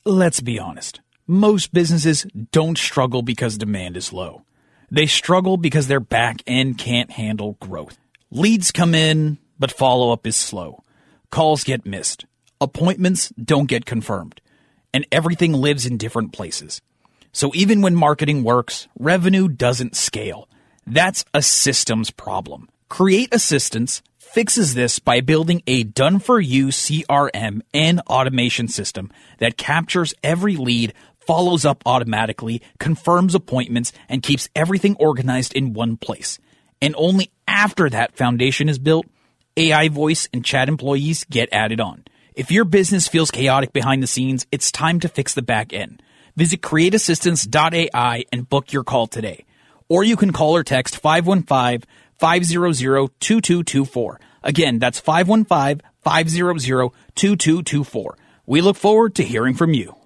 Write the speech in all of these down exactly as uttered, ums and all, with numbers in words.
Let's be honest. Most businesses don't struggle because demand is low. They struggle because their back end can't handle growth. Leads come in, but follow-up is slow. Calls get missed. Appointments don't get confirmed. And everything lives in different places. So even when marketing works, revenue doesn't scale. That's a systems problem. Create Assistance fixes this by building a done-for-you C R M and automation system that captures every lead, follows up automatically, confirms appointments, and keeps everything organized in one place. And only after that foundation is built, A I voice and chat employees get added on. If your business feels chaotic behind the scenes, it's time to fix the back end. Visit create assistance dot A I and book your call today. Or you can call or text five one five, five zero zero, two two two four. Again, that's five one five, five zero zero, two two two four. We look forward to hearing from you.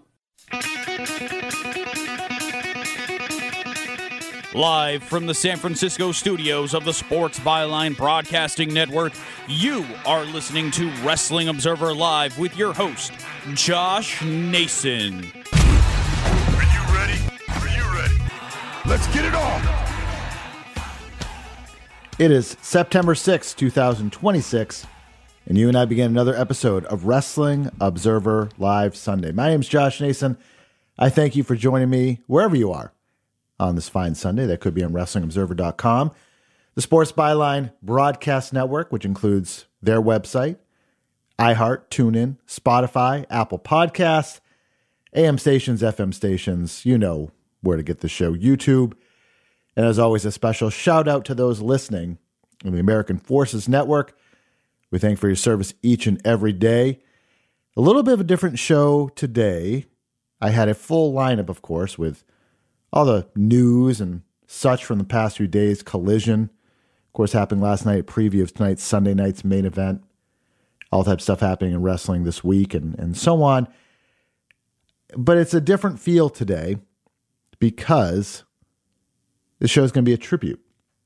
Live from the San Francisco studios of the Sports Byline Broadcasting Network, you are listening to Wrestling Observer Live with your host, Josh Nason. Are you ready? Are you ready? Let's get it on! It is September sixth, twenty twenty-six, and you and I begin another episode of Wrestling Observer Live Sunday. My name is Josh Nason. I thank you for joining me wherever you are on this fine Sunday. That could be on wrestling observer dot com, the Sports Byline Broadcast Network, which includes their website, iHeart, TuneIn, Spotify, Apple Podcasts, A M stations, F M stations. You know where to get the show, YouTube. And as always, a special shout out to those listening on the American Forces Network. We thank for your service each and every day. A little bit of a different show today. I had a full lineup, of course, with all the news and such from the past few days. Collision, of course, happened last night. Preview of tonight's Sunday night's main event. All types of stuff happening in wrestling this week and, and so on. But it's a different feel today because the show is going to be a tribute.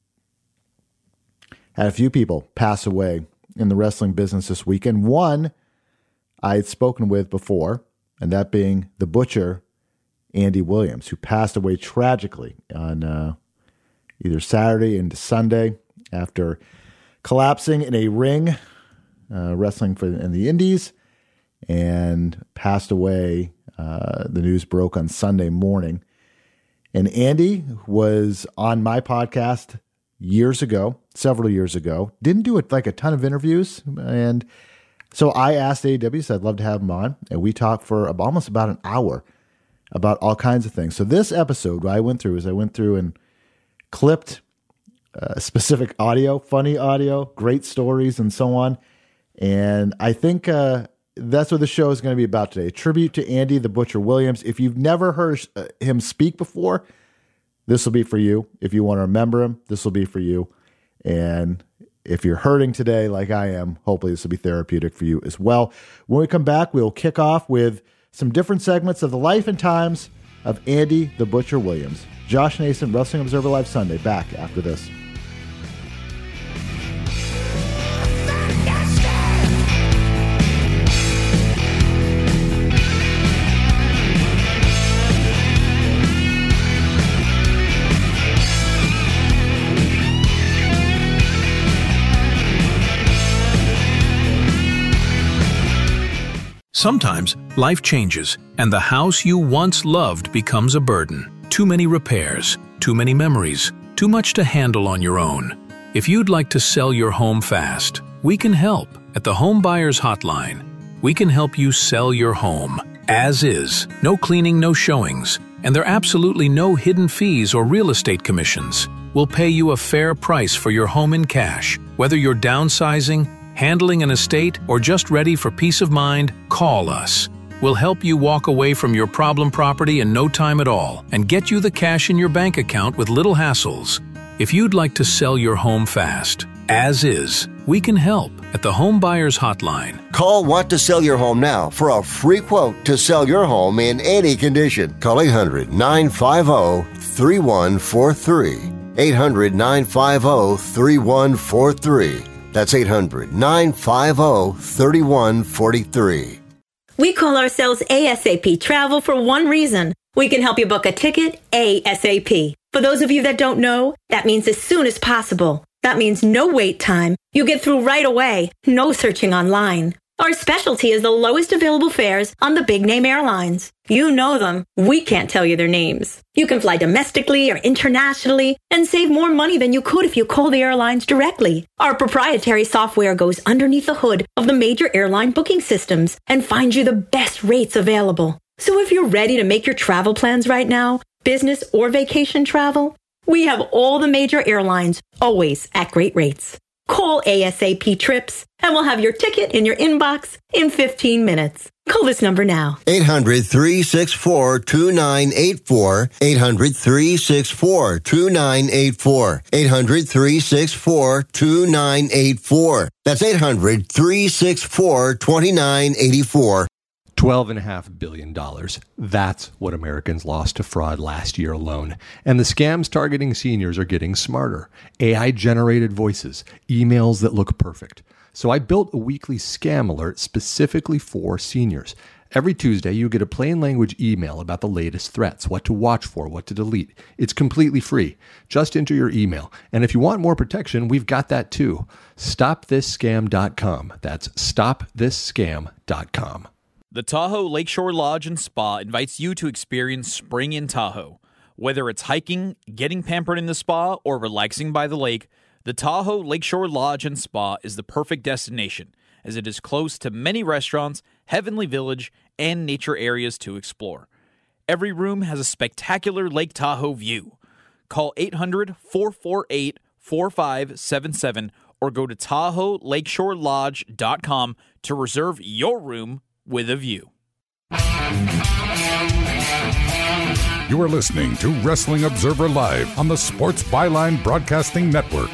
Had a few people pass away in the wrestling business this weekend. One I had spoken with before, and that being the Butcher, Andy Williams, who passed away tragically on uh, either Saturday into Sunday after collapsing in a ring, uh, wrestling for in the Indies, and passed away. Uh, the news broke on Sunday morning. And Andy was on my podcast years ago, several years ago. Didn't do it like a ton of interviews. And so I asked A E W, said I'd love to have him on. And we talked for almost about an hour about all kinds of things. So this episode, what I went through is I went through and clipped uh, specific audio, funny audio, great stories, and so on. And I think uh, that's what the show is going to be about today. A tribute to Andy the Butcher Williams. If you've never heard uh, him speak before, this will be for you. If you want to remember him, this will be for you. And if you're hurting today like I am, hopefully this will be therapeutic for you as well. When we come back, we'll kick off with some different segments of the life and times of Andy the Butcher Williams. Josh Nason, Wrestling Observer Live Sunday, back after this. Sometimes life changes, and the house you once loved becomes a burden. Too many repairs, too many memories, too much to handle on your own. If you'd like to sell your home fast, we can help at the Home Buyers Hotline. We can help you sell your home as is, no cleaning, no showings, and there are absolutely no hidden fees or real estate commissions. We'll pay you a fair price for your home in cash, whether you're downsizing, handling an estate, or just ready for peace of mind. Call us. We'll help you walk away from your problem property in no time at all and get you the cash in your bank account with little hassles. If you'd like to sell your home fast, as is, we can help at the Home Buyers Hotline. Call Want to Sell Your Home Now for a free quote to sell your home in any condition. Call eight hundred, nine five zero, three one four three. eight hundred, nine five zero, three one four three. That's eight hundred, nine five zero, three one four three. We call ourselves ASAP Travel for one reason. We can help you book a ticket ASAP. For those of you that don't know, that means as soon as possible. That means no wait time. You get through right away. No searching online. Our specialty is the lowest available fares on the big name airlines. You know them. We can't tell you their names. You can fly domestically or internationally and save more money than you could if you call the airlines directly. Our proprietary software goes underneath the hood of the major airline booking systems and finds you the best rates available. So if you're ready to make your travel plans right now, business or vacation travel, we have all the major airlines, always at great rates. Call ASAP Trips, and we'll have your ticket in your inbox in fifteen minutes. Call this number now. eight hundred, three six four, two nine eight four. eight hundred, three six four, two nine eight four. eight hundred, three six four, two nine eight four. That's eight hundred, three six four, two nine eight four. twelve point five billion dollars. That's what Americans lost to fraud last year alone. And the scams targeting seniors are getting smarter. A I-generated voices, emails that look perfect. So I built a weekly scam alert specifically for seniors. Every Tuesday, you get a plain language email about the latest threats, what to watch for, what to delete. It's completely free. Just enter your email. And if you want more protection, we've got that too. stop this scam dot com. That's stop this scam dot com. The Tahoe Lakeshore Lodge and Spa invites you to experience spring in Tahoe. Whether it's hiking, getting pampered in the spa, or relaxing by the lake, the Tahoe Lakeshore Lodge and Spa is the perfect destination, as it is close to many restaurants, Heavenly Village, and nature areas to explore. Every room has a spectacular Lake Tahoe view. Call eight hundred, four four eight, four five seven seven or go to Tahoe Lakeshore Lodge dot com to reserve your room with a view. You are listening to Wrestling Observer Live on the Sports Byline Broadcasting Network.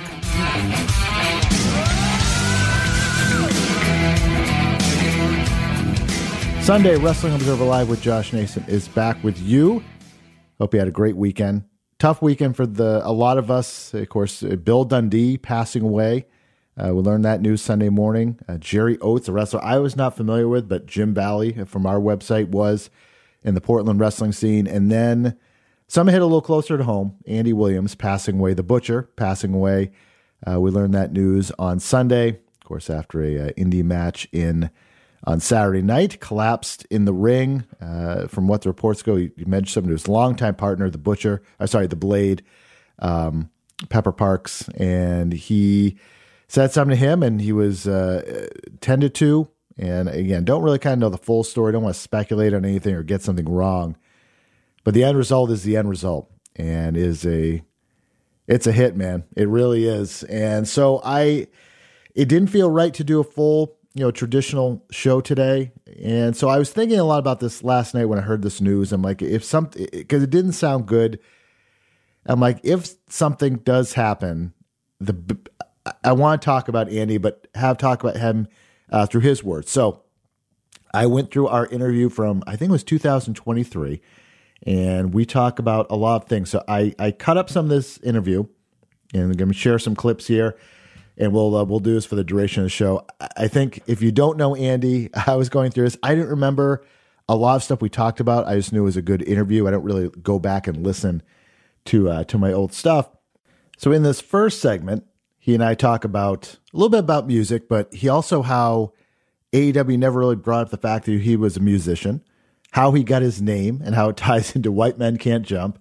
Sunday, Wrestling Observer Live with Josh Nason is back with you. Hope you had a great weekend. Tough weekend for the a lot of us. Of course, Bill Dundee passing away. Uh, we learned that news Sunday morning. Uh, Jerry Oates, a wrestler I was not familiar with, but Jim Valley from our website was in the Portland wrestling scene. And then some hit a little closer to home. Andy Williams passing away, the Butcher passing away. Uh, we learned that news on Sunday, of course, after a uh, indie match in on Saturday night. Collapsed in the ring. Uh, from what the reports go, you mentioned somebody who's longtime partner, the Butcher, uh, sorry, the Blade, um, Pepper Parks, and he said something to him, and he was uh, tended to. And again, don't really kind of know the full story. Don't want to speculate on anything or get something wrong. But the end result is the end result, and is a it's a hit, man. It really is. And so I, it didn't feel right to do a full, you know, traditional show today. And so I was thinking a lot about this last night when I heard this news. I'm like, if something, because it didn't sound good. I'm like, if something does happen, the I want to talk about Andy, but have talk about him uh, through his words. So I went through our interview from, I think it was two thousand twenty-three, and we talk about a lot of things. So I, I cut up some of this interview, and I'm going to share some clips here, and we'll uh, we'll do this for the duration of the show. I think if you don't know Andy, I was going through this. I didn't remember a lot of stuff we talked about. I just knew it was a good interview. I don't really go back and listen to uh, to my old stuff. So in this first segment, he and I talk about a little bit about music, but he also how A E W never really brought up the fact that he was a musician, how he got his name and how it ties into White Men Can't Jump,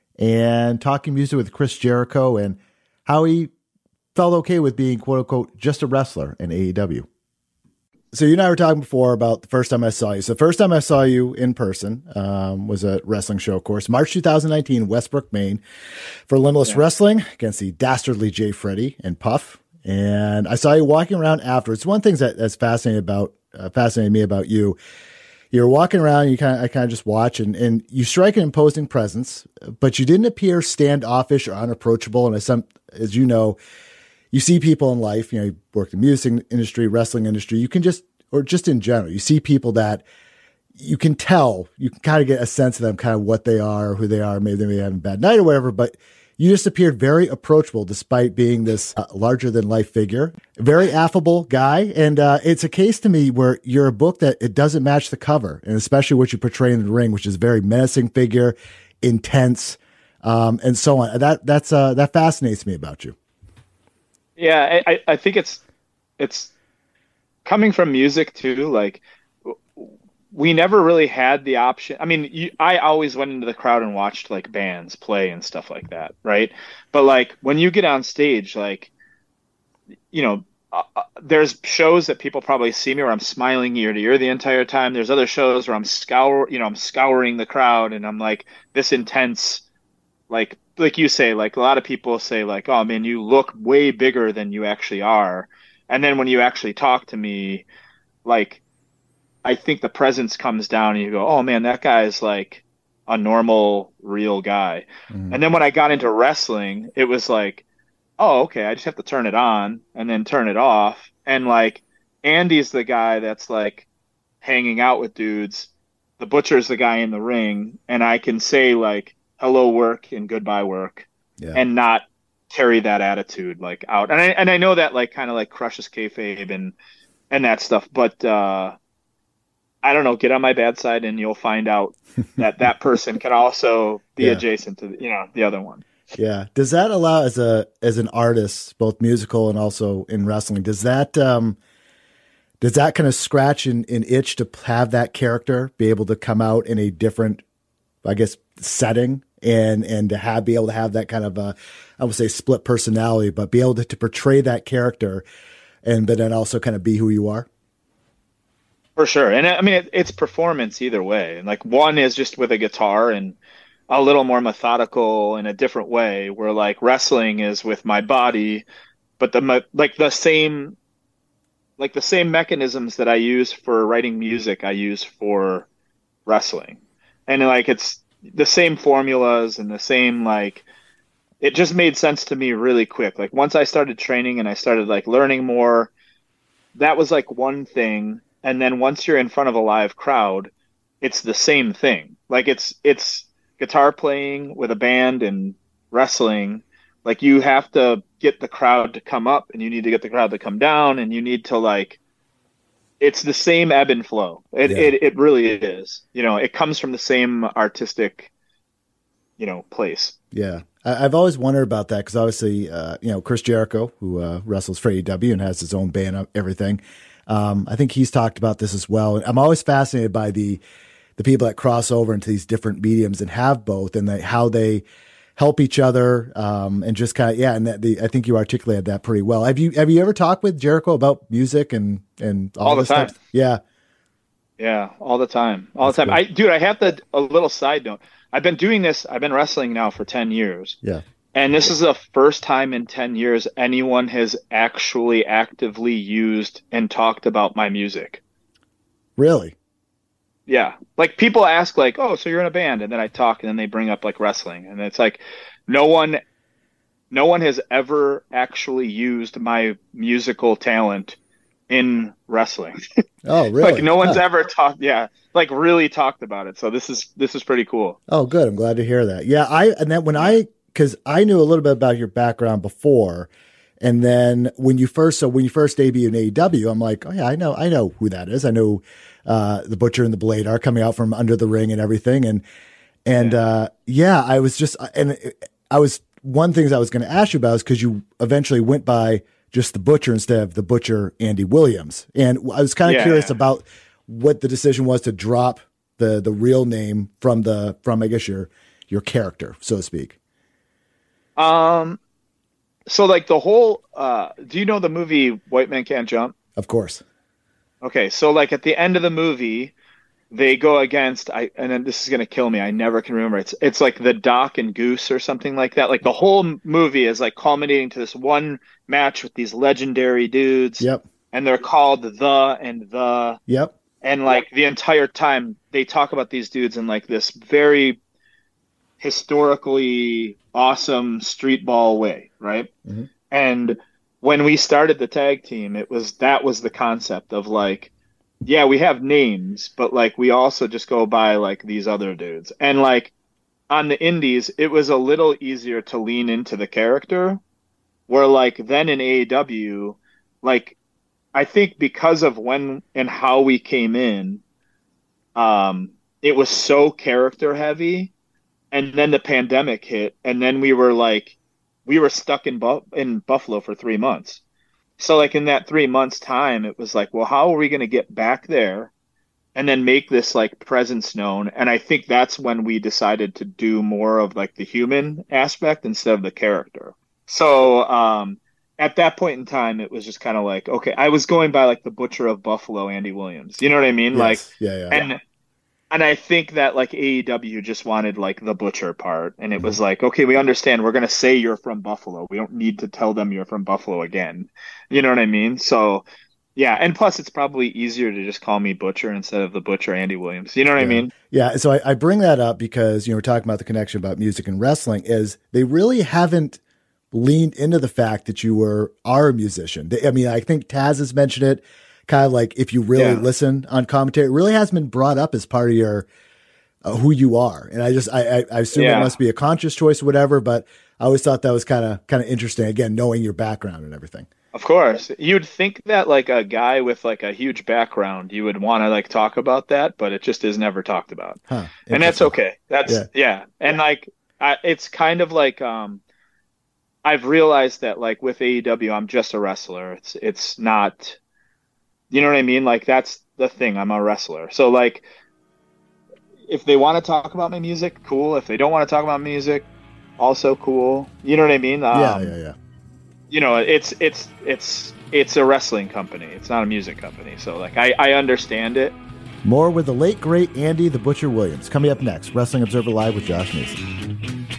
and talking music with Chris Jericho and how he felt okay with being, quote unquote, just a wrestler in A E W. So you and I were talking before about the first time I saw you. So the first time I saw you in person um, was a wrestling show, of course, March two thousand nineteen, Westbrook, Maine, for Limitless yeah. Wrestling against the dastardly Jay Freddy and Puff. And I saw you walking around afterwards. One thing that, that's fascinating about uh, fascinated me about you, you're walking around, you kind of I kind of just watch, and, and you strike an imposing presence, but you didn't appear standoffish or unapproachable. And as some, as you know, you see people in life, you know, you work in the music industry, wrestling industry, you can just, or just in general, you see people that you can tell, you can kind of get a sense of them, kind of what they are, who they are. Maybe they may have a bad night or whatever, but You just appeared very approachable despite being this uh, larger than life figure. Very affable guy. And uh, it's a case to me where you're a book that it doesn't match the cover, and especially what you portray in the ring, which is a very menacing figure, intense, um, and so on. That that's uh, that fascinates me about you. Yeah, I, I think it's it's coming from music too. Like, we never really had the option. I mean, you, I always went into the crowd and watched like bands play and stuff like that, right? But like when you get on stage, like, you know, uh, there's shows that people probably see me where I'm smiling ear to ear the entire time. There's other shows where I'm scour, you know, I'm scouring the crowd and I'm like this intense, like like you say, like a lot of people say like, oh man, you look way bigger than you actually are. And then when you actually talk to me, like, I think the presence comes down and you go, oh man, that guy is like a normal, real guy. Mm. And then when I got into wrestling, it was like, oh, okay, I just have to turn it on and then turn it off. And like, Andy's the guy that's like hanging out with dudes. The Butcher's the guy in the ring. And I can say like, hello work and goodbye work, yeah, and not carry that attitude like out. And I, and I know that like kind of like crushes kayfabe and, and that stuff. But, uh, I don't know, get on my bad side and you'll find out that that person can also be yeah. adjacent to, you know, the other one. Yeah. Does that allow as a, as an artist, both musical and also in wrestling, does that, um, does that kind of scratch an, an itch to have that character be able to come out in a different, I guess, setting and, and to have, be able to have that kind of a, I would say split personality, but be able to, to portray that character and, but then also kind of be who you are? For sure. And I mean, it, it's performance either way. And like one is just with a guitar and a little more methodical in a different way, where like wrestling is with my body, but the, like the same, like the same mechanisms that I use for writing music, I use for wrestling. And like, it's the same formulas and the same, like, it just made sense to me really quick. Like once I started training and I started like learning more, that was like one thing. And then once you're in front of a live crowd, it's the same thing. Like it's it's guitar playing with a band and wrestling. Like you have to get the crowd to come up and you need to get the crowd to come down and you need to like, it's the same ebb and flow. It, yeah. it, it really is. You know, it comes from the same artistic, you know, place. Yeah. I, I've always wondered about that because obviously, uh, you know, Chris Jericho, who uh, wrestles for A E W and has his own band and everything, Um, I think he's talked about this as well. And I'm always fascinated by the the people that cross over into these different mediums and have both, and the, how they help each other, um, and just kind of yeah. And that the, I think you articulated that pretty well. Have you have you ever talked with Jericho about music and and all, all the this time? Stuff? Yeah, yeah, all the time, all That's the time. Cool. I dude, I have to a little side note. I've been doing this. I've been wrestling now for ten years. Yeah. And this is the first time in ten years anyone has actually actively used and talked about my music. Really? Yeah. Like people ask like, oh, so you're in a band. And then I talk and then they bring up like wrestling. And it's like no one, no one has ever actually used my musical talent in wrestling. Oh, really? Like no one's huh. ever talked. Yeah. Like really talked about it. So this is, this is pretty cool. Oh, good. I'm glad to hear that. Yeah. I, and then when I, because I knew a little bit about your background before, and then when you first, so when you first debuted in A E W, I'm like, oh yeah, I know, I know who that is. I know uh, the Butcher and the Blade are coming out from under the ring and everything, and and yeah, uh, yeah I was just, and I was one thing I was going to ask you about is because you eventually went by just the Butcher instead of the Butcher Andy Williams, and I was kind of yeah, curious yeah. about what the decision was to drop the the real name from the from I guess your your character, so to speak. Um, so like the whole, uh, do you know the movie White Man Can't Jump? Of course. Okay. So like at the end of the movie, they go against, I, and then this is going to kill me. I never can remember. It's, it's like the Doc and Goose or something like that. Like the whole movie is like culminating to this one match with these legendary dudes. Yep. And they're called the and the, yep. And like the entire time they talk about these dudes in like this very historically awesome street ball way, right? Mm-hmm. And when we started the tag team, it was that was the concept of like, yeah, we have names, but like we also just go by like these other dudes. And like on the indies, it was a little easier to lean into the character, where like then in A E W, like I think because of when and how we came in, um, it was so character heavy, and then the pandemic hit, and then we were like, we were stuck in Bu- in Buffalo for three months. So like in that three months time, it was like, well, how are we going to get back there and then make this like presence known? And I think that's when we decided to do more of like the human aspect instead of the character. So um, at that point in time, it was just kind of like, okay, I was going by like the Butcher of Buffalo, Andy Williams. You know what I mean? Yes. Like, yeah, yeah. And and I think that like A E W just wanted like the Butcher part, and it was like, okay, we understand. We're gonna say you're from Buffalo. We don't need to tell them you're from Buffalo again. You know what I mean? So. Yeah, and plus it's probably easier to just call me Butcher instead of the Butcher Andy Williams. You know what yeah. I mean? Yeah, so I, I bring that up because, you know, we're talking about the connection about music and wrestling is they really haven't leaned into the fact that you were are a musician. They, I mean, I think Taz has mentioned it, kind of like if you really yeah. listen on commentary, it really hasn't been brought up as part of your uh, who you are. And I just I, I, I assume yeah. it must be a conscious choice or whatever, but I always thought that was kind of kind of interesting, again, knowing your background and everything. Of course. You'd think that like a guy with like a huge background, you would want to like talk about that, but it just is never talked about. Huh, and that's okay. That's yeah. yeah. And yeah. like, I, it's kind of like, um, I've realized that like with A E W, I'm just a wrestler. It's, it's not, you know what I mean? Like that's the thing. I'm a wrestler. So like, if they want to talk about my music, cool. If they don't want to talk about music, also cool. You know what I mean? Um, yeah, yeah, yeah. You know, it's it's it's it's a wrestling company. It's not a music company. So, like, I, I understand it. More with the late, great Andy the Butcher Williams. Coming up next, Wrestling Observer Live with Josh Mason.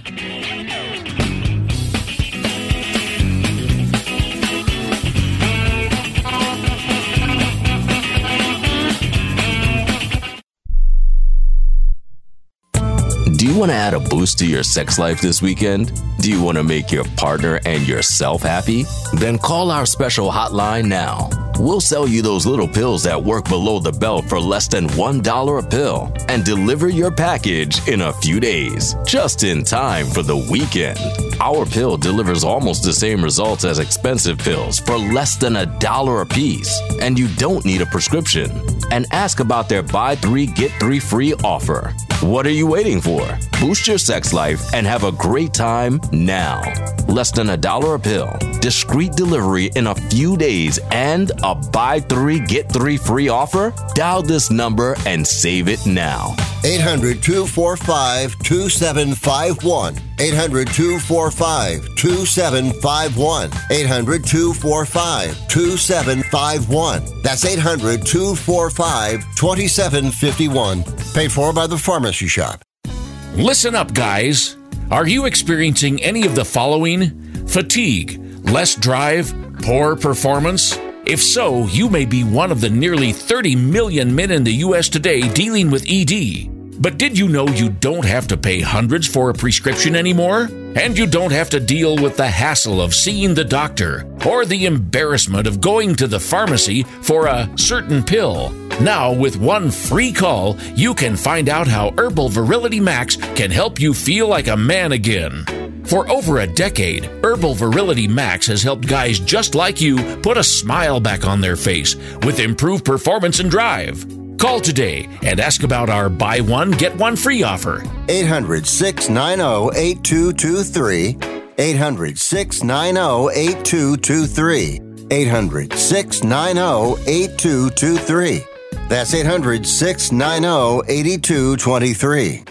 Do you want to add a boost to your sex life this weekend? Do you want to make your partner and yourself happy? Then call our special hotline now. We'll sell you those little pills that work below the belt for less than one dollar a pill and deliver your package in a few days, just in time for the weekend. Our pill delivers almost the same results as expensive pills for less than a dollar a piece, and you don't need a prescription. And ask about their buy three, get three free offer. What are you waiting for? Boost your sex life and have a great time now. Less than a dollar a pill, discreet delivery in a few days, and a buy three, get three free offer? Dial this number and save it now. eight hundred, two four five, two seven five one. eight hundred, two four five, two seven five one. eight hundred, two four five, two seven five one. That's eight hundred, two four five, two seven five one. Paid for by the Pharmacy Shop. Listen up, guys. Are you experiencing any of the following? Fatigue, less drive, poor performance? If so, you may be one of the nearly thirty million men in the U S today dealing with E D. But did you know you don't have to pay hundreds for a prescription anymore? And you don't have to deal with the hassle of seeing the doctor or the embarrassment of going to the pharmacy for a certain pill. Now, with one free call, you can find out how Herbal Virility Max can help you feel like a man again. For over a decade, Herbal Virility Max has helped guys just like you put a smile back on their face with improved performance and drive. Call today and ask about our buy one, get one free offer. eight hundred, six nine zero, eight two two three. eight hundred, six nine zero, eight two two three. eight hundred, six nine zero, eight two two three. That's eight hundred, six nine zero, eight two two three.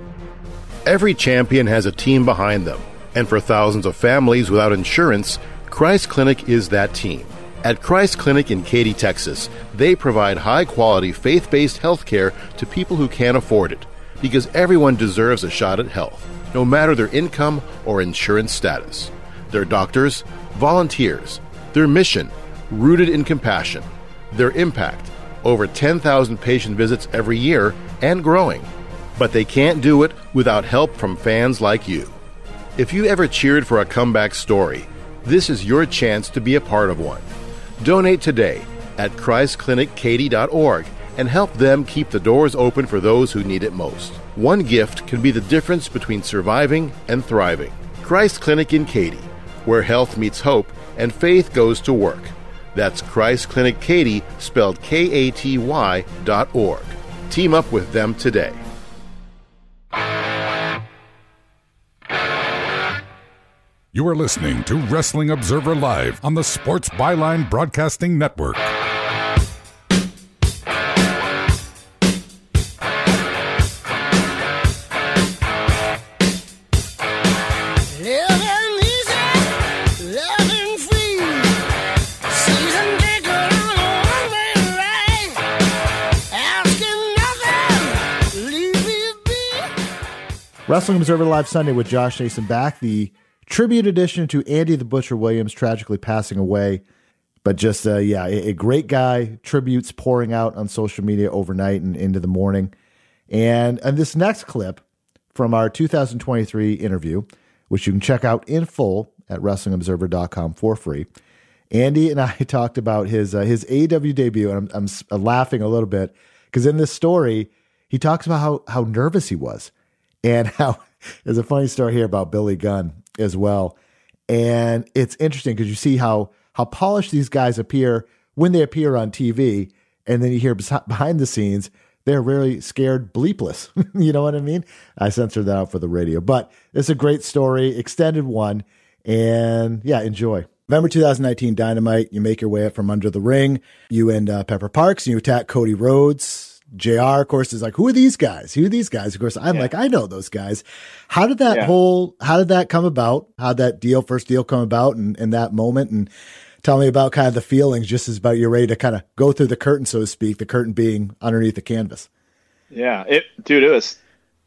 Every champion has a team behind them, and for thousands of families without insurance, Christ Clinic is that team. At Christ Clinic in Katy, Texas, they provide high-quality, faith-based health care to people who can't afford it, because everyone deserves a shot at health, no matter their income or insurance status. Their doctors, volunteers, their mission, rooted in compassion, their impact, over ten thousand patient visits every year and growing. But they can't do it without help from fans like you. If you ever cheered for a comeback story, this is your chance to be a part of one. Donate today at christ clinic katy dot org and help them keep the doors open for those who need it most. One gift can be the difference between surviving and thriving. Christ Clinic in Katy, where health meets hope and faith goes to work. That's Christ Clinic Katy, spelled K A T Y dot org. Team up with them today. You are listening to Wrestling Observer Live on the Sports Byline Broadcasting Network. Wrestling Observer Live Sunday with Josh Nason back. The tribute edition to Andy the Butcher Williams tragically passing away. But just, uh, yeah, a, a great guy. Tributes pouring out on social media overnight and into the morning. And, and this next clip from our two thousand twenty-three interview, which you can check out in full at wrestling observer dot com for free. Andy and I talked about his uh, his A E W debut, and I'm, I'm laughing a little bit because in this story, he talks about how how nervous he was. And how there's a funny story here about Billy Gunn as well. And it's interesting because you see how how polished these guys appear when they appear on T V. And then you hear behind the scenes, they're really scared bleepless. You know what I mean? I censored that out for the radio. But it's a great story, extended one. And yeah, enjoy. November two thousand nineteen Dynamite, you make your way up from under the ring. You and uh, Pepper Parks, and you attack Cody Rhodes. J R, of course, is like, who are these guys? Who are these guys? Of course, I'm yeah. like, I know those guys. How did that yeah. whole, how did that come about? How did that deal, first deal come about in, in that moment? And tell me about kind of the feelings just as about you're ready to kind of go through the curtain, so to speak, the curtain being underneath the canvas. Yeah, it, dude, it was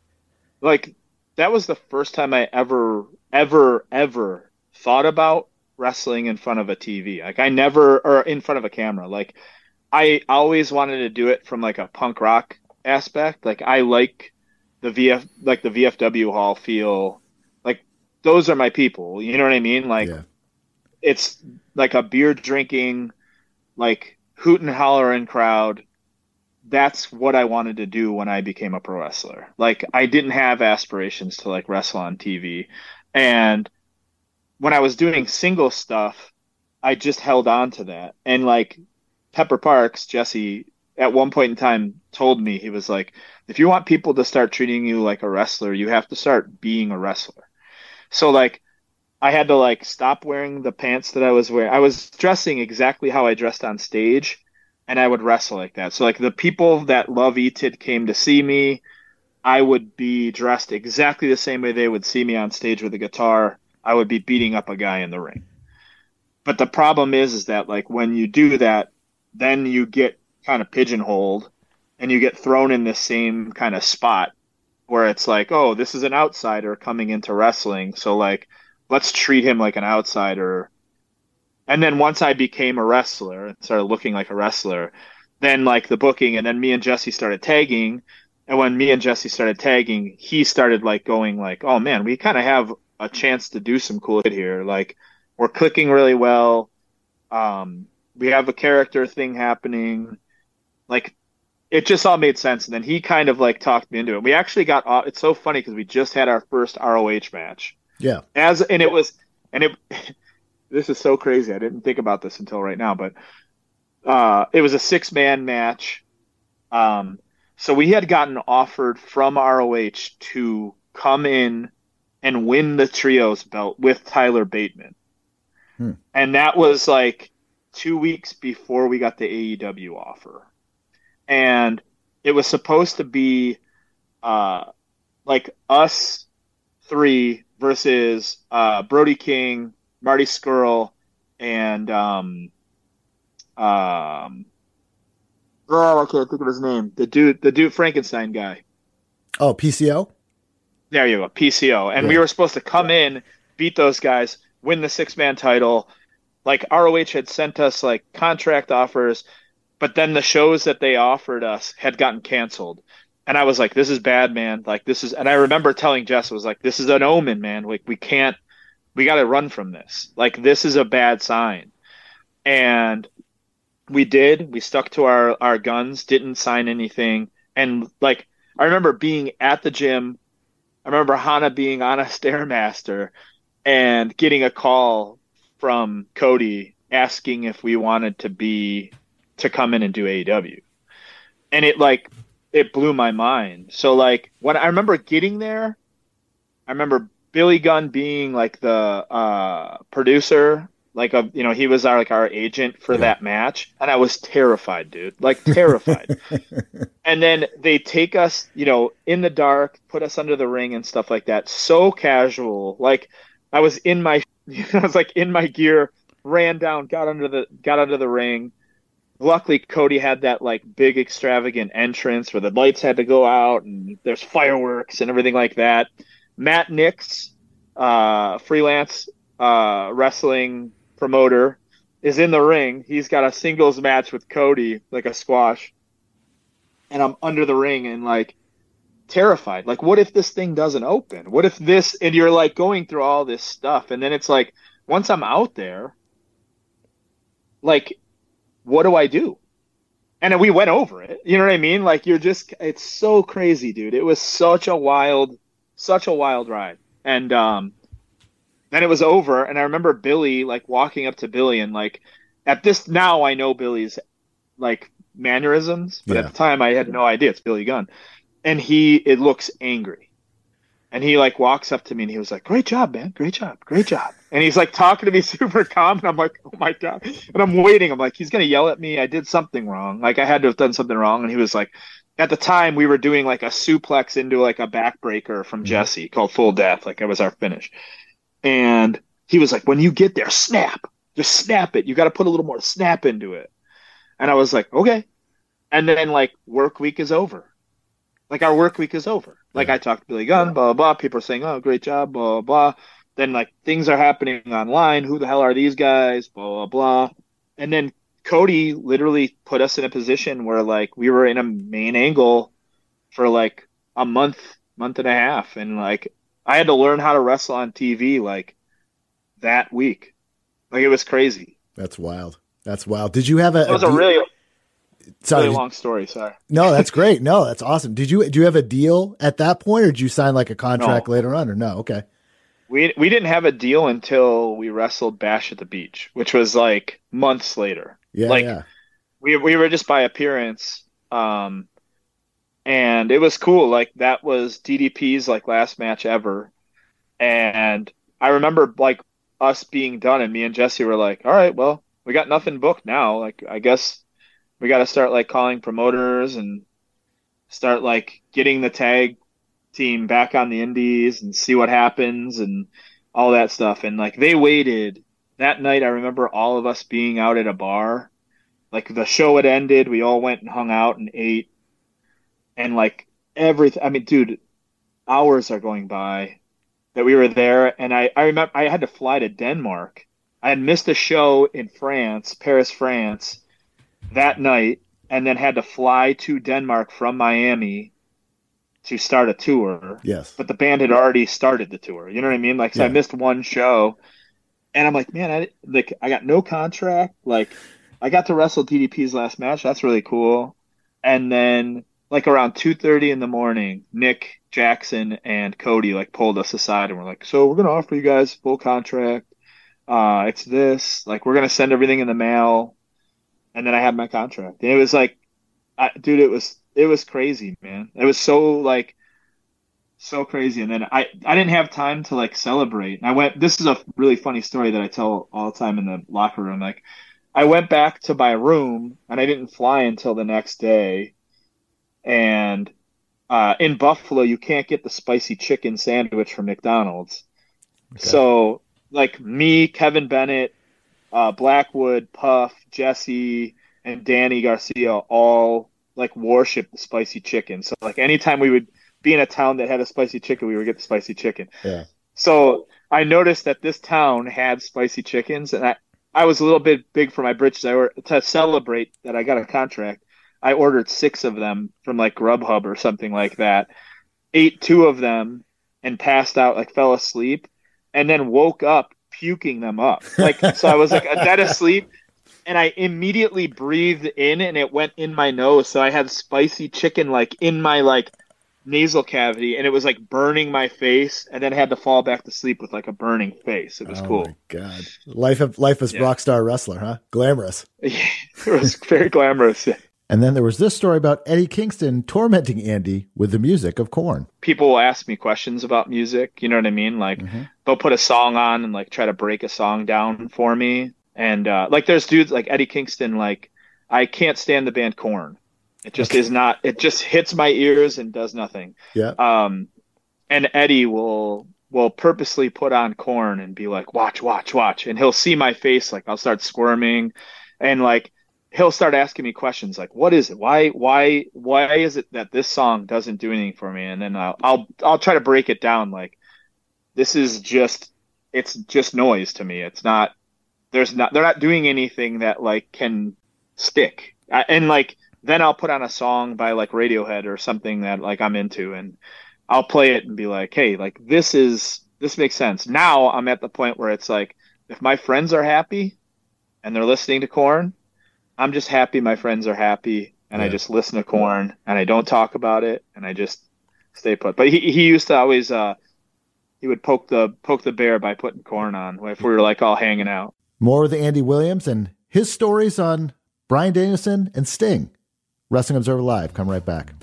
like, that was the first time I ever, ever, ever thought about wrestling in front of a T V. Like I never, or in front of a camera, like, I always wanted to do it from like a punk rock aspect. Like I like the V F, like the V F W hall feel. Like those are my people. You know what I mean? Like yeah. It's like a beer drinking, like hoot and hollering crowd. That's what I wanted to do when I became a pro wrestler. Like I didn't have aspirations to like wrestle on T V. And when I was doing single stuff, I just held on to that. And like, Pepper Parks, Jesse, at one point in time told me, he was like, if you want people to start treating you like a wrestler, you have to start being a wrestler. So like I had to like stop wearing the pants that I was wearing. I was dressing exactly how I dressed on stage, and I would wrestle like that. So like the people that love E-Tit came to see me, I would be dressed exactly the same way they would see me on stage with a guitar. I would be beating up a guy in the ring. But the problem is, is that like when you do that, then you get kind of pigeonholed and you get thrown in this same kind of spot where it's like, oh, this is an outsider coming into wrestling. So like, let's treat him like an outsider. And then once I became a wrestler and started looking like a wrestler, then like the booking, and then me and Jesse started tagging. And when me and Jesse started tagging, he started like going like, oh man, we kind of have a chance to do some cool shit here. Like we're clicking really well. Um, We have a character thing happening. Like, it just all made sense. And then he kind of, like, talked me into it. We actually got – it's so funny because we just had our first R O H match. Yeah. As And it was – and it – this is so crazy. I didn't think about this until right now. But uh, it was a six-man match. Um, so we had gotten offered from R O H to come in and win the trios belt with Tyler Bateman. Hmm. And that was, like – two weeks before we got the A E W offer. And it was supposed to be uh, like us three versus uh, Brody King, Marty Scurll, and um, um, oh, I can't think of his name. The dude, the dude Frankenstein guy. Oh, P C O? There you go, P C O. And yeah. we were supposed to come in, beat those guys, win the six-man title. Like R O H had sent us like contract offers, but then the shows that they offered us had gotten canceled. And I was like, this is bad, man. Like this is, and I remember telling Jess, I was like, this is an omen, man. Like we can't, we got to run from this. Like this is a bad sign. And we did. We stuck to our, our guns, didn't sign anything. And like, I remember being at the gym. I remember Hana being on a Stairmaster and getting a call from Cody asking if we wanted to be, to come in and do A E W. And it like, it blew my mind. So like when I remember getting there, I remember Billy Gunn being like the uh, producer, like a, you know, he was our like our agent for yeah. that match, and I was terrified, dude, like terrified. And then they take us, you know, in the dark, put us under the ring and stuff like that. So casual, like I was in my, I was like in my gear, ran down, got under the got under the ring. Luckily, Cody had that like big extravagant entrance where the lights had to go out and there's fireworks and everything like that. Matt Nix, uh, freelance uh, wrestling promoter, is in the ring. He's got a singles match with Cody, like a squash. And I'm under the ring and like terrified. Like, what if this thing doesn't open? What if this, and you're like going through all this stuff. And then it's like, once I'm out there, like, what do I do? And then we went over it. You know what I mean? Like, you're just, it's so crazy, dude. It was such a wild, such a wild ride. And um, then it was over. And I remember Billy, like, walking up to Billy and, like, at this, now I know Billy's, like, mannerisms. But yeah. at the time, I had no idea. It's Billy Gunn. And he, it looks angry. And he, like, walks up to me and he was like, great job, man. Great job. Great job. And he's, like, talking to me super calm. And I'm like, oh, my God. And I'm waiting. I'm like, he's going to yell at me. I did something wrong. Like, I had to have done something wrong. And he was like, at the time, we were doing, like, a suplex into, like, a backbreaker from mm-hmm. Jesse called Full Death. Like, it was our finish. And he was like, when you get there, snap. Just snap it. You got to put a little more snap into it. And I was like, okay. And then, like, work week is over. Like, our work week is over. Like, yeah. I talked to Billy Gunn, blah, blah, blah. People are saying, oh, great job, blah, blah, blah. Then, like, things are happening online. Who the hell are these guys? Blah, blah, blah. And then Cody literally put us in a position where, like, we were in a main angle for, like, a month, month and a half. And, like, I had to learn how to wrestle on T V, like, that week. Like, it was crazy. That's wild. That's wild. Did you have a... It was a, a really... Sorry. Really long story, sorry. No, that's great. No, that's awesome. Did you do you have a deal at that point, or did you sign like a contract no. later on, or no? Okay. We we didn't have a deal until we wrestled Bash at the Beach, which was like months later. Yeah, like yeah. we we were just by appearance, um, and it was cool. Like that was D D P's like last match ever, and I remember like us being done, and me and Jesse were like, "All right, well, we got nothing booked now. Like I guess." We got to start like calling promoters and start like getting the tag team back on the indies and see what happens and all that stuff. And like they waited that night. I remember all of us being out at a bar, like the show had ended. We all went and hung out and ate and like everything. I mean, dude, hours are going by that we were there. And I, I remember I had to fly to Denmark. I had missed a show in France, Paris, France, that night, and then had to fly to Denmark from Miami to start a tour. Yes. But the band had already started the tour. You know what I mean? Like, so yeah. I missed one show, and I'm like, man, I like I got no contract. Like, I got to wrestle D D P's last match. That's really cool. And then, like around two thirty in the morning, Nick Jackson and Cody like pulled us aside and were like, so we're gonna offer you guys full contract. Uh, it's this. Like, we're gonna send everything in the mail. And then I had my contract. And it was like, I, dude, it was it was crazy, man. It was so like, so crazy. And then I, I didn't have time to like celebrate. And I went. This is a really funny story that I tell all the time in the locker room. Like, I went back to my room and I didn't fly until the next day. And uh, in Buffalo, you can't get the spicy chicken sandwich from McDonald's. Okay. So like me, Kevin Bennett, Uh, Blackwood, Puff, Jesse, and Danny Garcia all like worship the spicy chicken. So like anytime we would be in a town that had a spicy chicken, we would get the spicy chicken. Yeah. So I noticed that this town had spicy chickens, and I, I was a little bit big for my britches. I were to celebrate that I got a contract. I ordered six of them from like Grubhub or something like that. Ate two of them and passed out, like fell asleep, and then woke up puking them up. Like, so I was like dead asleep, and I immediately breathed in, and it went in my nose. So I had spicy chicken like in my like nasal cavity, and it was like burning my face, and then I had to fall back to sleep with like a burning face. It was oh cool. My God, life of life as yeah. rock star wrestler, huh? Glamorous. Yeah, it was very glamorous. And then there was this story about Eddie Kingston tormenting Andy with the music of Korn. People will ask me questions about music. You know what I mean? Like mm-hmm. they'll put a song on and like try to break a song down for me. And uh, like there's dudes like Eddie Kingston. Like I can't stand the band Korn. It just okay. is not. It just hits my ears and does nothing. Yeah. Um, and Eddie will will purposely put on Korn and be like, watch, watch, watch, and he'll see my face. Like I'll start squirming, and like. He'll start asking me questions like, what is it? Why, why, why is it that this song doesn't do anything for me? And then I'll, I'll, I'll try to break it down. Like, this is just, it's just noise to me. It's not, there's not, they're not doing anything that like can stick. I, and like, then I'll put on a song by like Radiohead or something that like I'm into, and I'll play it and be like, hey, like this is, this makes sense. Now I'm at the point where it's like, if my friends are happy and they're listening to Korn, I'm just happy my friends are happy, and yeah. I just listen to Korn, and I don't talk about it, and I just stay put. But he he used to always uh he would poke the poke the bear by putting Korn on if we were like all hanging out. More with Andy Williams and his stories on Bryan Danielson and Sting. Wrestling Observer Live. Come right back.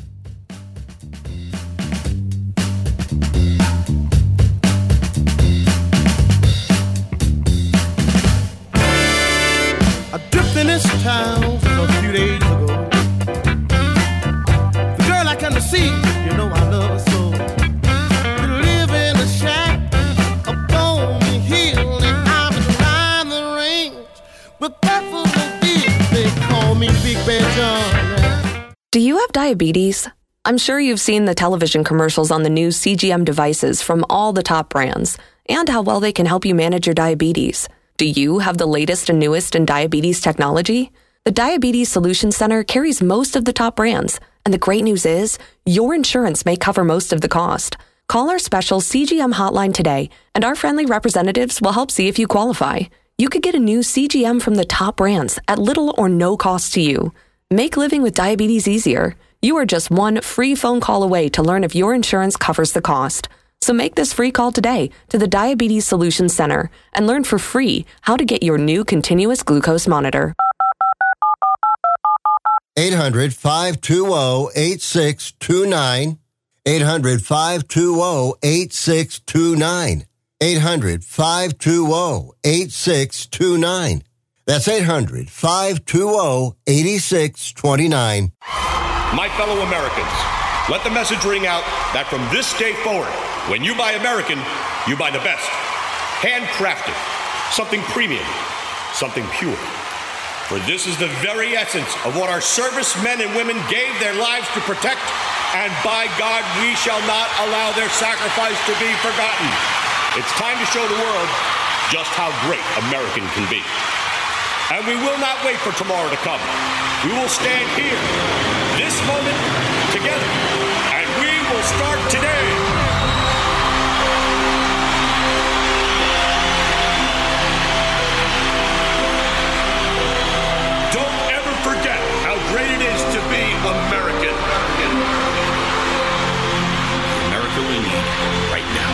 In this town a few days ago, the girl I come to see, you know I love her so. We live in a shack up on the hill, and I'm around the range. But that's what they do. They call me Big Bad John. Do you have diabetes? I'm sure you've seen the television commercials on the new C G M devices from all the top brands, and how well they can help you manage your diabetes. Do you have the latest and newest in diabetes technology? The Diabetes Solutions Center carries most of the top brands, and the great news is, your insurance may cover most of the cost. Call our special C G M hotline today, and our friendly representatives will help see if you qualify. You could get a new C G M from the top brands at little or no cost to you. Make living with diabetes easier. You are just one free phone call away to learn if your insurance covers the cost. So make this free call today to the Diabetes Solutions Center and learn for free how to get your new continuous glucose monitor. eight hundred, five two zero, eight six two nine. eight hundred, five two zero, eight six two nine. eight hundred, five two zero, eight six two nine. That's eight hundred, five two zero, eight six two nine. My fellow Americans, let the message ring out that from this day forward, when you buy American, you buy the best. Handcrafted, something premium, something pure. For this is the very essence of what our servicemen and women gave their lives to protect, and by God, we shall not allow their sacrifice to be forgotten. It's time to show the world just how great American can be. And we will not wait for tomorrow to come. We will stand here, this moment, together, and we will start today. Don't ever forget how great it is to be American. The America we need right now.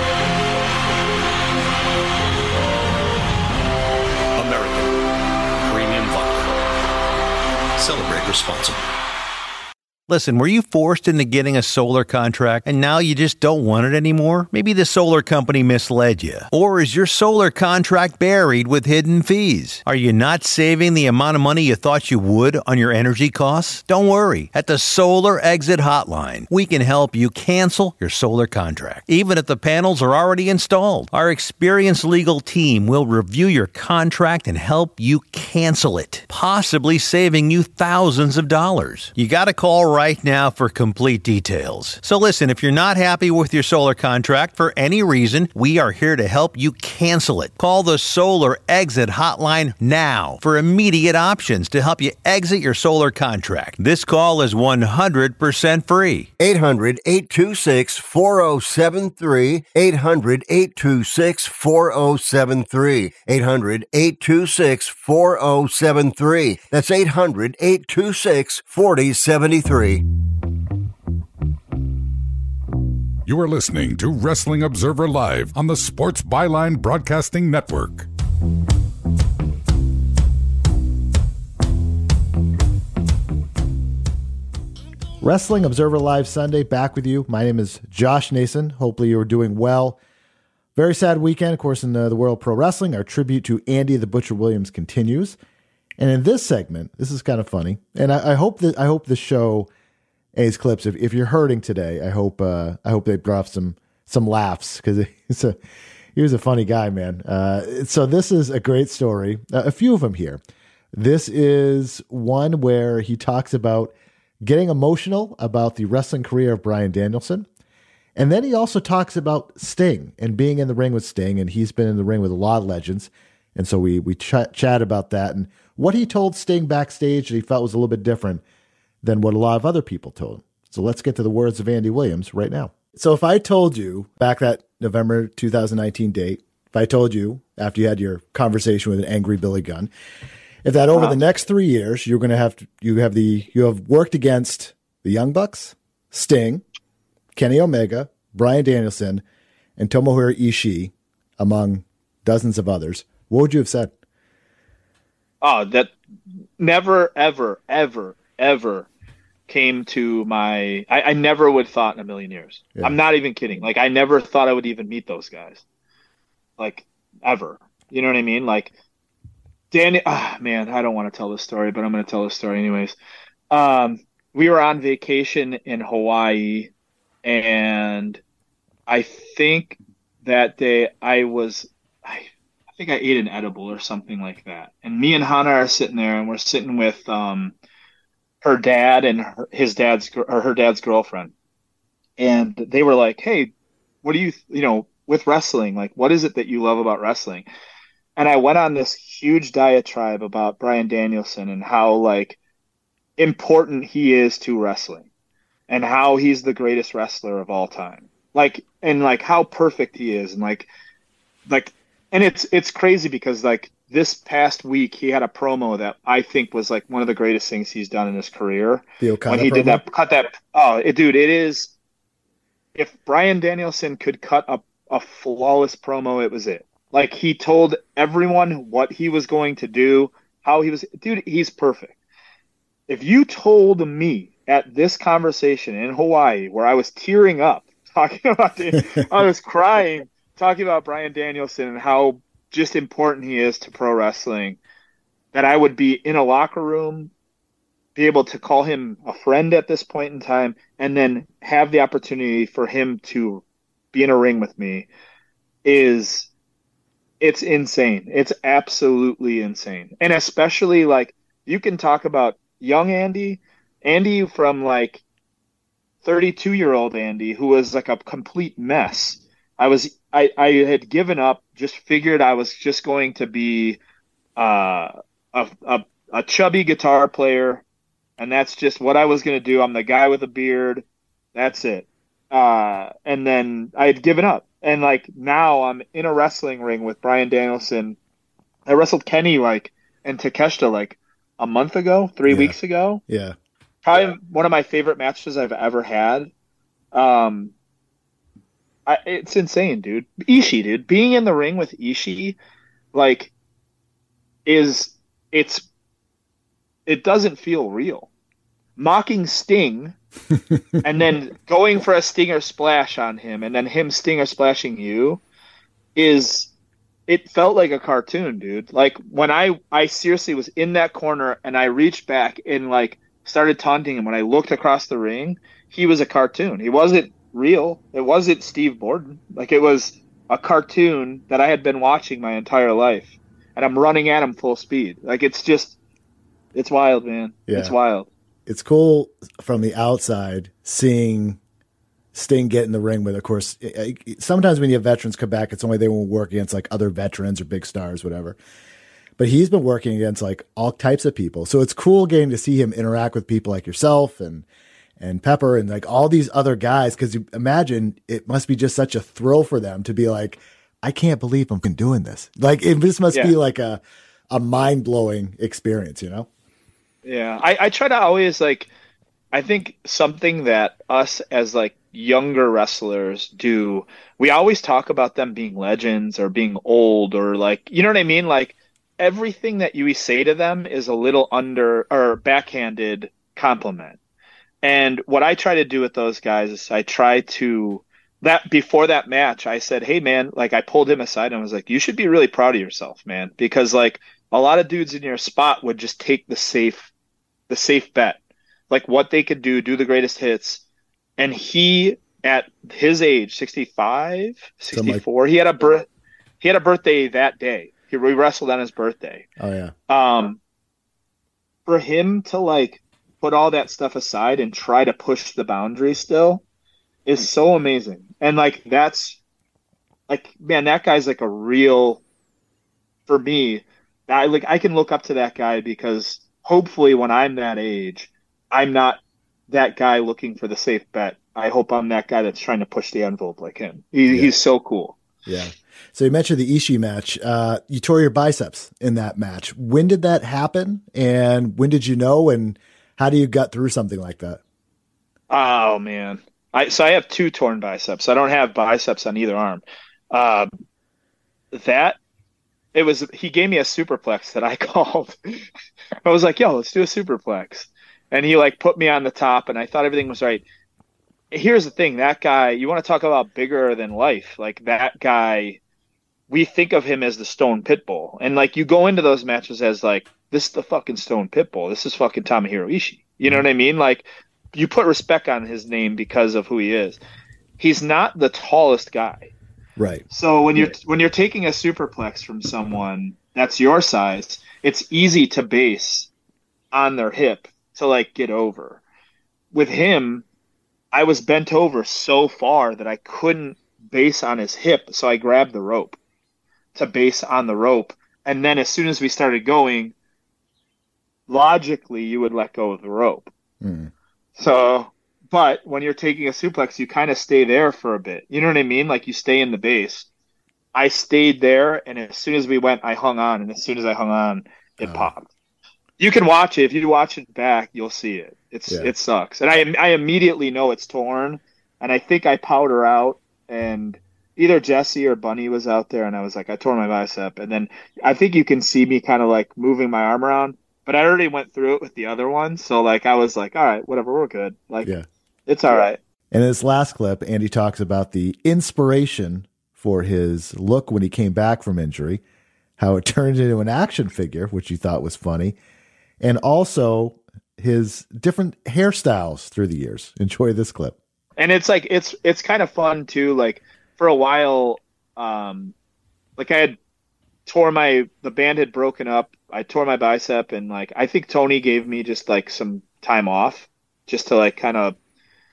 American Premium Vodka. Celebrate responsibly. Listen, were you forced into getting a solar contract and now you just don't want it anymore? Maybe the solar company misled you. Or is your solar contract buried with hidden fees? Are you not saving the amount of money you thought you would on your energy costs? Don't worry. At the Solar Exit Hotline, we can help you cancel your solar contract, even if the panels are already installed. Our experienced legal team will review your contract and help you cancel it, possibly saving you thousands of dollars. You got to call right now for complete details. So listen, if you're not happy with your solar contract for any reason, we are here to help you cancel it. Call the Solar Exit Hotline now for immediate options to help you exit your solar contract. This call is one hundred percent free. eight hundred, eight two six, four oh seven three. eight hundred, eight two six, four oh seven three. eight hundred, eight two six, four oh seven three. That's eight hundred, eight two six, four oh seven three. You are listening to Wrestling Observer Live on the Sports Byline Broadcasting Network. Wrestling Observer Live Sunday, back with you. My name is Josh Nason. Hopefully you're doing well. Very sad weekend, of course, in the, the world of pro wrestling. Our tribute to Andy the Butcher Williams continues. And in this segment, this is kind of funny. And I, I hope that I hope the show, A's Clips, if, if you're hurting today, I hope uh, I hope they brought some some laughs, because he's a he was a funny guy, man. Uh, so this is a great story. Uh, a few of them here. This is one where he talks about getting emotional about the wrestling career of Bryan Danielson. And then he also talks about Sting and being in the ring with Sting. And he's been in the ring with a lot of legends. And so we we ch- chat about that and what he told Sting backstage that he felt was a little bit different than what a lot of other people told him. So let's get to the words of Andy Williams right now. So if I told you back that November two thousand nineteen date, if I told you after you had your conversation with an angry Billy Gunn, if that over the next three years, you're going to have to, you have the, you have worked against the Young Bucks, Sting, Kenny Omega, Bryan Danielson, and Tomohiro Ishii, among dozens of others, what would you have said? Oh, that never, ever, ever, ever came to my, I, I never would thought in a million years. Yeah. I'm not even kidding. Like, I never thought I would even meet those guys. Like, ever. You know what I mean? Like, Danny, ah, man, I don't want to tell this story, but I'm going to tell this story anyways. Um, we were on vacation in Hawaii, and I think that day I was, I, I think I ate an edible or something like that. And me and Hana are sitting there, and we're sitting with um, her dad and her, his dad's or her dad's girlfriend, and they were like, "Hey, what do you, you know, with wrestling? Like, what is it that you love about wrestling?" And I went on this huge diatribe about Bryan Danielson and how, like, important he is to wrestling and how he's the greatest wrestler of all time. Like, and like how perfect he is. And like, like, and it's, it's crazy because like this past week he had a promo that I think was like one of the greatest things he's done in his career. The Okada when he promo? did that, cut that. Oh, it, dude, it is. If Bryan Danielson could cut a, a flawless promo, it was it. Like, he told everyone what he was going to do, how he was. Dude, he's perfect. If you told me at this conversation in Hawaii where I was tearing up, talking about the, I was crying, talking about Bryan Danielson and how just important he is to pro wrestling, that I would be in a locker room, be able to call him a friend at this point in time, and then have the opportunity for him to be in a ring with me is... It's insane. It's absolutely insane. And especially, like, you can talk about young Andy, Andy from, like, thirty-two-year-old Andy, who was, like, a complete mess. I was, I, I had given up, just figured I was just going to be uh, a, a, a chubby guitar player, and that's just what I was going to do. I'm the guy with a beard. That's it. Uh, and then I had given up. And, like, now I'm in a wrestling ring with Bryan Danielson. I wrestled Kenny, like, and Takeshita, like, a month ago, three Yeah. weeks ago. Yeah. Probably one of my favorite matches I've ever had. Um, I, it's insane, dude. Ishii, dude. Being in the ring with Ishii, like, is, it's, it doesn't feel real. Mocking Sting... and then going for a stinger splash on him and then him stinger splashing you is, it felt like a cartoon, dude. Like, when I I seriously was in that corner and I reached back and like started taunting him, when I looked across the ring, he was a cartoon. He wasn't real. It wasn't Steve Borden. Like, it was a cartoon that I had been watching my entire life, and I'm running at him full speed. Like, it's just, it's wild, man. Yeah. It's wild. it's cool from the outside seeing Sting get in the ring with, of course, it, it, sometimes when you have veterans come back, it's only they won't work against like other veterans or big stars, whatever. But he's been working against like all types of people. So it's cool getting to see him interact with people like yourself and and Pepper and like all these other guys. Cause you imagine it must be just such a thrill for them to be like, I can't believe I'm doing this. Like it just must yeah. be like a, a mind blowing experience, you know? Yeah. I, I try to always like, I think something that us as like younger wrestlers do, we always talk about them being legends or being old or like, you know what I mean? Like, everything that you say to them is a little under or backhanded compliment. And what I try to do with those guys is I try to that before that match, I said, hey man, like I pulled him aside and I was like, you should be really proud of yourself, man. Because like a lot of dudes in your spot would just take the safe, the safe bet, like what they could do, do the greatest hits. And he, at his age, sixty-five, sixty-four, like- he had a birth, he had a birthday that day. He we wrestled on his birthday. Oh yeah. Um, for him to like put all that stuff aside and try to push the boundary still is so amazing. And like that's like man, that guy's like a real. For me, I like I can look up to that guy because hopefully when I'm that age, I'm not that guy looking for the safe bet. I hope I'm that guy that's trying to push the envelope like him. He, yeah. He's so cool. Yeah. So you mentioned the Ishii match. Uh, you tore your biceps in that match. When did that happen? And when did you know? And how do you gut through something like that? Oh man. I, so I have two torn biceps. I don't have biceps on either arm. Uh, that it was, he gave me a superplex that I called. I was like, yo, let's do a superplex. And he like put me on the top and I thought everything was right. Here's the thing. That guy, you want to talk about bigger than life. Like that guy, we think of him as the Stone Pitbull. And like you go into those matches as like, this is the fucking Stone Pitbull. This is fucking Tomohiro Ishii. You know what I mean? Like you put respect on his name because of who he is. He's not the tallest guy. Right. So when you're when you're taking a superplex from someone that's your size, it's easy to base on their hip to like get over. With him, I was bent over so far that I couldn't base on his hip, so I grabbed the rope to base on the rope. And then as soon as we started going, logically you would let go of the rope. Mm. So, but when you're taking a suplex, you kind of stay there for a bit. You know what I mean? Like you stay in the base. I stayed there, and as soon as we went, I hung on. And as soon as I hung on, it oh. popped. You can watch it. If you watch it back, you'll see it. It's yeah. It sucks. And I I immediately know it's torn. And I think I powder out, and either Jesse or Bunny was out there, and I was like, I tore my bicep. And then I think you can see me kind of like moving my arm around. But I already went through it with the other one. So like I was like, all right, whatever, we're good. Like yeah. It's all right. In this last clip, Andy talks about the inspiration for his look when he came back from injury, how it turned into an action figure, which he thought was funny, and also his different hairstyles through the years. Enjoy this clip. And it's like it's it's kind of fun too. Like for a while, um, like I had tore my the band had broken up. I tore my bicep, and like I think Tony gave me just like some time off, just to like kind of.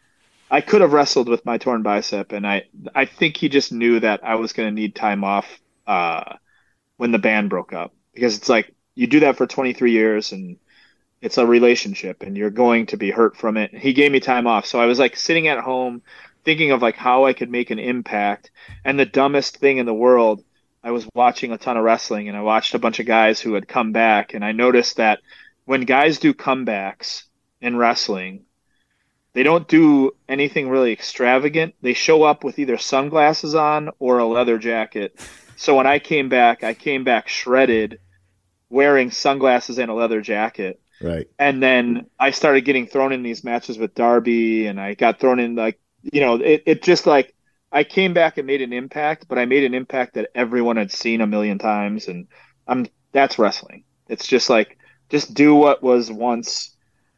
I could have wrestled with my torn bicep, and I I think he just knew that I was going to need time off uh, when the band broke up, because it's like you do that for twenty-three years, and it's a relationship, and you're going to be hurt from it. He gave me time off, so I was like sitting at home thinking of like how I could make an impact. And the dumbest thing in the world, I was watching a ton of wrestling, and I watched a bunch of guys who had come back, and I noticed that when guys do comebacks in wrestling, they don't do anything really extravagant. They show up with either sunglasses on or a leather jacket. So when I came back, I came back shredded, wearing sunglasses and a leather jacket. Right. And then I started getting thrown in these matches with Darby, and I got thrown in like, you know, it, it just like, I came back and made an impact, but I made an impact that everyone had seen a million times. And I'm, that's wrestling. It's just like, just do what was once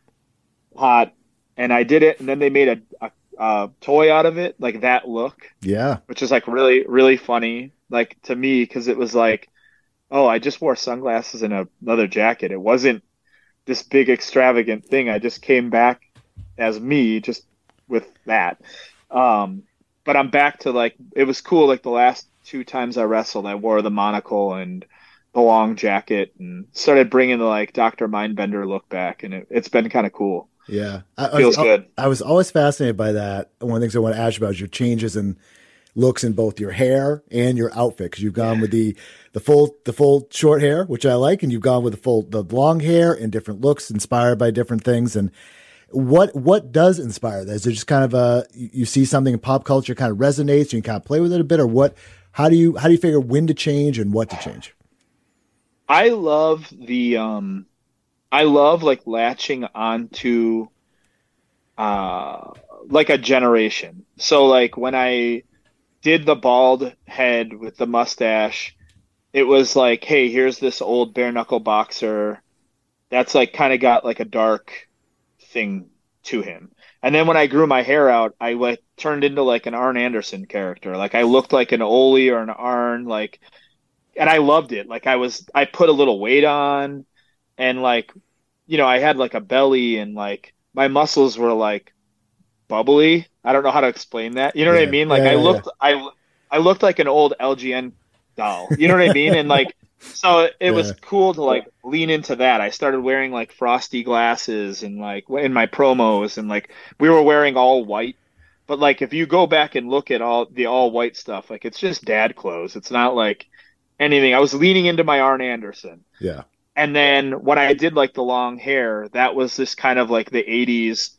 hot. And I did it. And then they made a, a, a toy out of it, like that look. Yeah. Which is like really, really funny. Like to me, cause it was like, oh, I just wore sunglasses and a leather jacket. It wasn't, this big extravagant thing. I just came back as me, just with that. Um, but I'm back to like, it was cool. Like the last two times I wrestled, I wore the monocle and the long jacket and started bringing the like Doctor Mindbender look back. And it, it's been kind of cool. Yeah. I, Feels I was, good. I was always fascinated by that. One of the things I want to ask you about is your changes in looks in both your hair and your outfit. Cause you've gone with the, the full, the full short hair, which I like. And you've gone with the full, the long hair and different looks inspired by different things. And what, what does inspire that? Is it just kind of a, you see something in pop culture kind of resonates and you kind of play with it a bit, or what, how do you, how do you figure when to change and what to change? I love the, um, I love like latching onto, uh, like a generation. So like when I did the bald head with the mustache, it was like, hey, here's this old bare knuckle boxer that's like kind of got like a dark thing to him. And then when I grew my hair out, I like turned into like an Arn Anderson character. Like I looked like an Ole or an Arn, like, and I loved it. Like I was, I put a little weight on, and like, you know, I had like a belly, and like my muscles were like bubbly. I don't know how to explain that. You know yeah. what I mean? Like yeah, I yeah, looked, yeah. I, I looked like an old L G N doll. You know what I mean? And like, so it yeah. was cool to like lean into that. I started wearing like frosty glasses and like in my promos, and like we were wearing all white. But like if you go back and look at all the all white stuff, like it's just dad clothes. It's not like anything. I was leaning into my Arn Anderson. Yeah. And then when I did like the long hair, that was this kind of like the eighties.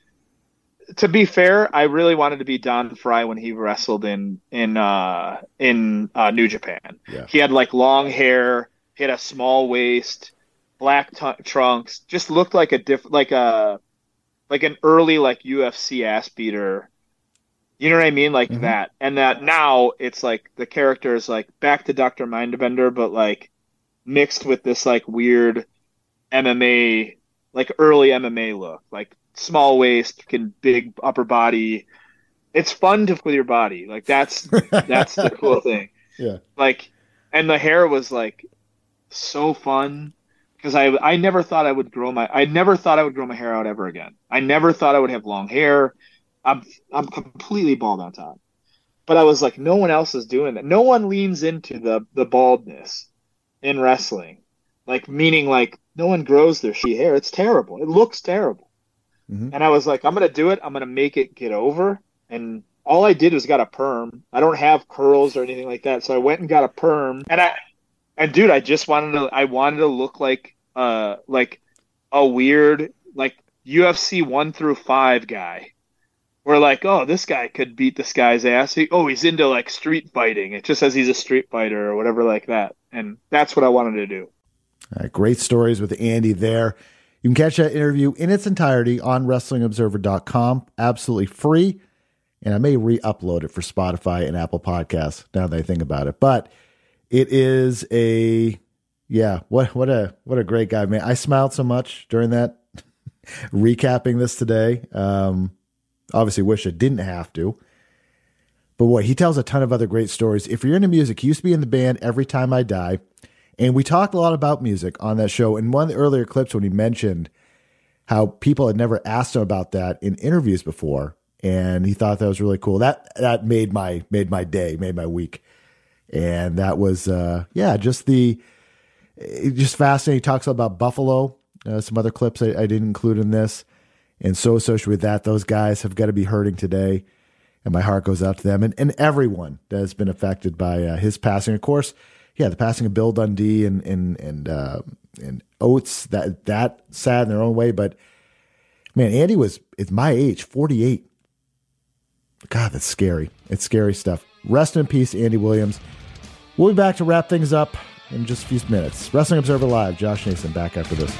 To be fair, I really wanted to be Don Fry when he wrestled in in uh, in uh, New Japan. Yeah. He had like long hair, he had a small waist, black t- trunks, just looked like a diff like a like an early like U F C ass beater. You know what I mean? Like mm-hmm. that. And that now it's like the character is like back to Doctor Mindbender, but like mixed with this like weird M M A, like early M M A look, like small waist, can big upper body. It's fun to with your body. Like that's that's the cool thing. Yeah. Like, and the hair was like so fun because I I never thought I would grow my I never thought I would grow my hair out ever again. I never thought I would have long hair. I'm I'm completely bald on top. But I was like, no one else is doing that. No one leans into the the baldness in wrestling. Like meaning like no one grows their shitty hair. It's terrible. It looks terrible. Mm-hmm. And I was like, I'm going to do it. I'm going to make it get over. And all I did was got a perm. I don't have curls or anything like that. So I went and got a perm. And I, and dude, I just wanted to, I wanted to look like, uh, like a weird, like U F C one through five guy. Where like, oh, this guy could beat this guy's ass. He, oh, he's into like street fighting. It just says he's a street fighter or whatever like that. And that's what I wanted to do. All right, great stories with Andy there. You can catch that interview in its entirety on wrestling observer dot com, absolutely free. And I may re-upload it for Spotify and Apple Podcasts now that I think about it. But it is a, yeah, what what a what a great guy, man. I smiled so much during that recapping this today. Um, obviously wish I didn't have to. But boy, he tells a ton of other great stories. If you're into music, he used to be in the band Every Time I Die. And we talked a lot about music on that show. In one of the earlier clips when he mentioned how people had never asked him about that in interviews before, and he thought that was really cool. That that made my made my day, made my week. And that was, uh, yeah, just the, just fascinating. He talks about Buffalo, uh, some other clips I, I didn't include in this. And so associated with that, those guys have got to be hurting today. And my heart goes out to them and, and everyone that has been affected by uh, his passing. Of course, yeah, the passing of Bill Dundee and and and uh, and Oates, that that sad in their own way. But man, Andy was it's my age, forty-eight. God, that's scary. It's scary stuff. Rest in peace, Andy Williams. We'll be back to wrap things up in just a few minutes. Wrestling Observer Live, Josh Nason back after this.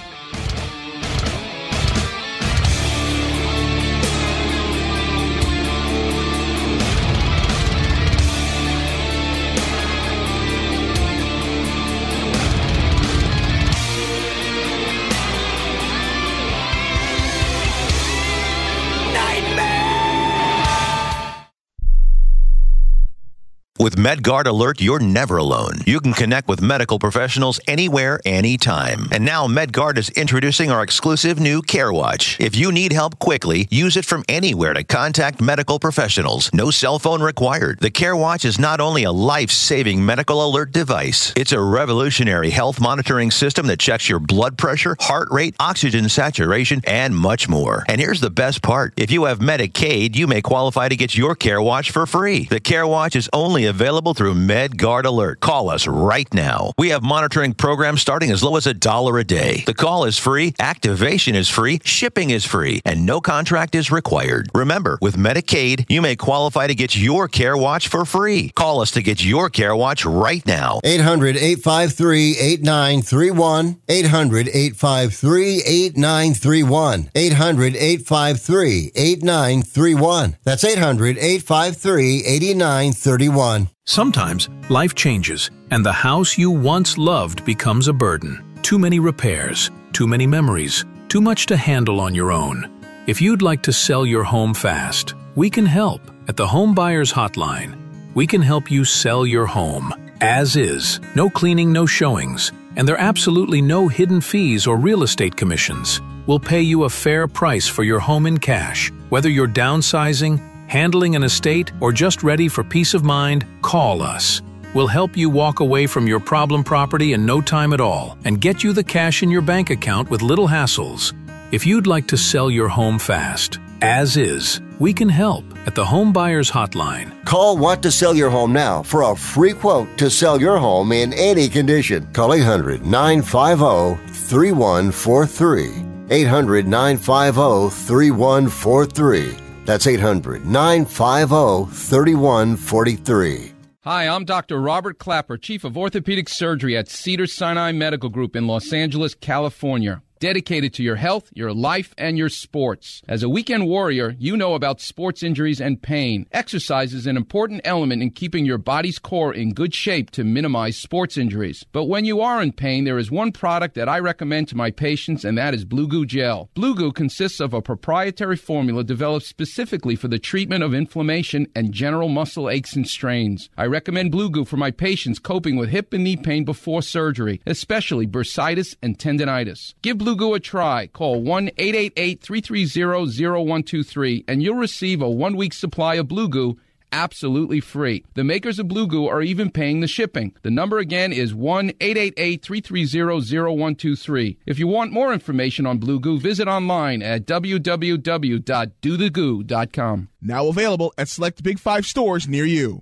With MedGuard Alert, you're never alone. You can connect with medical professionals anywhere, anytime. And now MedGuard is introducing our exclusive new CareWatch. If you need help quickly, use it from anywhere to contact medical professionals. No cell phone required. The CareWatch is not only a life-saving medical alert device, it's a revolutionary health monitoring system that checks your blood pressure, heart rate, oxygen saturation, and much more. And here's the best part. If you have Medicaid, you may qualify to get your CareWatch for free. The CareWatch is only available through MedGuard Alert. Call us right now. We have monitoring programs starting as low as a dollar a day. The call is free, activation is free, shipping is free, and no contract is required. Remember, with Medicaid, you may qualify to get your CareWatch for free. Call us to get your CareWatch right now. eight hundred, eight five three, eight nine three one. eight hundred, eight five three, eight nine three one. eight hundred, eight five three, eight nine three one. That's eight hundred, eight five three, eight nine three one. Sometimes life changes, and the house you once loved becomes a burden. Too many repairs, too many memories, too much to handle on your own. If you'd like to sell your home fast, we can help at the Home Buyers Hotline. We can help you sell your home as is, no cleaning, no showings, and there are absolutely no hidden fees or real estate commissions. We'll pay you a fair price for your home in cash. Whether you're downsizing, handling an estate, or just ready for peace of mind, call us. We'll help you walk away from your problem property in no time at all and get you the cash in your bank account with little hassles. If you'd like to sell your home fast, as is, we can help at the Home Buyers Hotline. Call Want to Sell Your Home Now for a free quote to sell your home in any condition. Call eight hundred, nine five zero, three one four three. eight hundred, nine five zero, three one four three. That's eight hundred, nine five zero, three one four three. Hi, I'm Doctor Robert Clapper, Chief of Orthopedic Surgery at Cedars-Sinai Medical Group in Los Angeles, California. Dedicated to your health, your life, and your sports. As a weekend warrior, you know about sports injuries and pain. Exercise is an important element in keeping your body's core in good shape to minimize sports injuries. But when you are in pain, there is one product that I recommend to my patients, and that is Blue Goo Gel. Blue Goo consists of a proprietary formula developed specifically for the treatment of inflammation and general muscle aches and strains. I recommend Blue Goo for my patients coping with hip and knee pain before surgery, especially bursitis and tendinitis. Give Blue Goo a try. Call one eight eight eight, three three zero, zero one two three and you'll receive a one-week supply of Blue Goo absolutely free. The makers of Blue Goo are even paying the shipping. The number again is one eight eight eight, three three zero, zero one two three. If you want more information on Blue Goo, visit online at w w w dot do the goo dot com. Now available at select Big Five stores near you.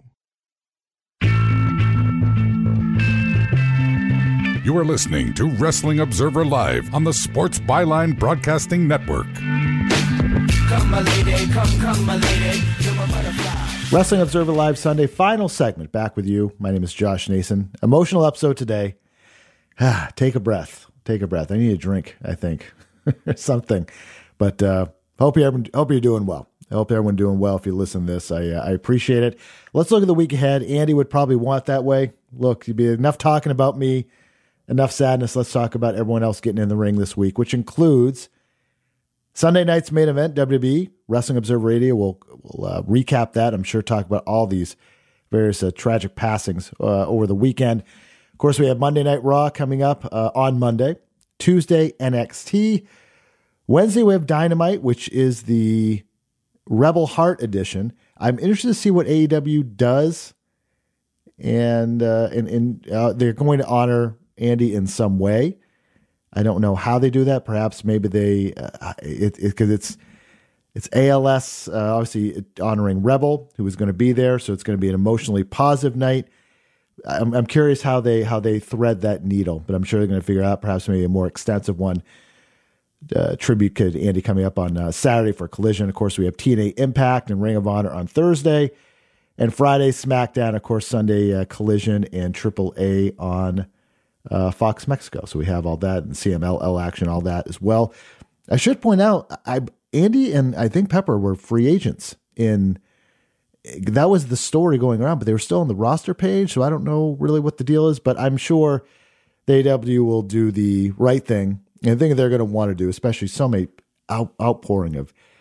You are listening to Wrestling Observer Live on the Sports Byline Broadcasting Network. Come, my lady, come, come, my lady, you're my butterfly. Wrestling Observer Live Sunday, final segment. Back with you. My name is Josh Nason. Emotional episode today. Ah, take a breath. Take a breath. I need a drink, I think. Something. But uh, hope, you hope you're doing well. I hope everyone's doing well. If you listen to this, I, uh, I appreciate it. Let's look at the week ahead. Andy would probably want that way. Look, you'd be enough talking about me. Enough sadness. Let's talk about everyone else getting in the ring this week, which includes Sunday night's main event, W W E, Wrestling Observer Radio. We'll, we'll uh, recap that. I'm sure talk about all these various uh, tragic passings uh, over the weekend. Of course, we have Monday Night Raw coming up uh, on Monday. Tuesday, N X T. Wednesday, we have Dynamite, which is the Rebel Heart edition. I'm interested to see what A E W does. And, uh, and, and uh, they're going to honor Andy in some way. I don't know how they do that. Perhaps maybe they, uh, it because it, it's it's A L S, uh, obviously honoring Rebel, who is going to be there. So it's going to be an emotionally positive night. I'm, I'm curious how they how they thread that needle, but I'm sure they're going to figure out perhaps maybe a more extensive one. Uh, tribute to Andy coming up on uh, Saturday for Collision. Of course, we have T N A Impact and Ring of Honor on Thursday, and Friday SmackDown. Of course, Sunday uh, Collision and Triple A on Uh, Fox Mexico. So we have all that and C M L L action, all that as well. I should point out, I Andy and I think Pepper were free agents in, that was the story going around, but they were still on the roster page. So I don't know really what the deal is, but I'm sure the A E W will do the right thing. And I think they're going to want to do, especially so many out, outpouring of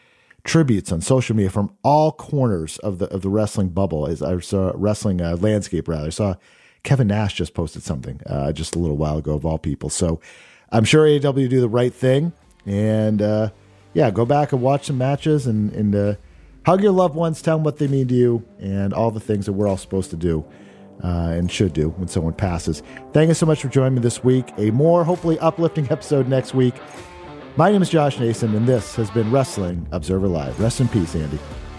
tributes on social media from all corners of the of the wrestling bubble. As I saw wrestling uh, landscape, rather, I saw Kevin Nash just posted something uh, just a little while ago, of all people. So I'm sure A E W do the right thing, and uh, yeah, go back and watch some matches and and uh, hug your loved ones, tell them what they mean to you, and all the things that we're all supposed to do uh, and should do when someone passes. Thank you so much for joining me this week. A more hopefully uplifting episode next week. My name is Josh Nason, and this has been Wrestling Observer Live. Rest in peace, Andy.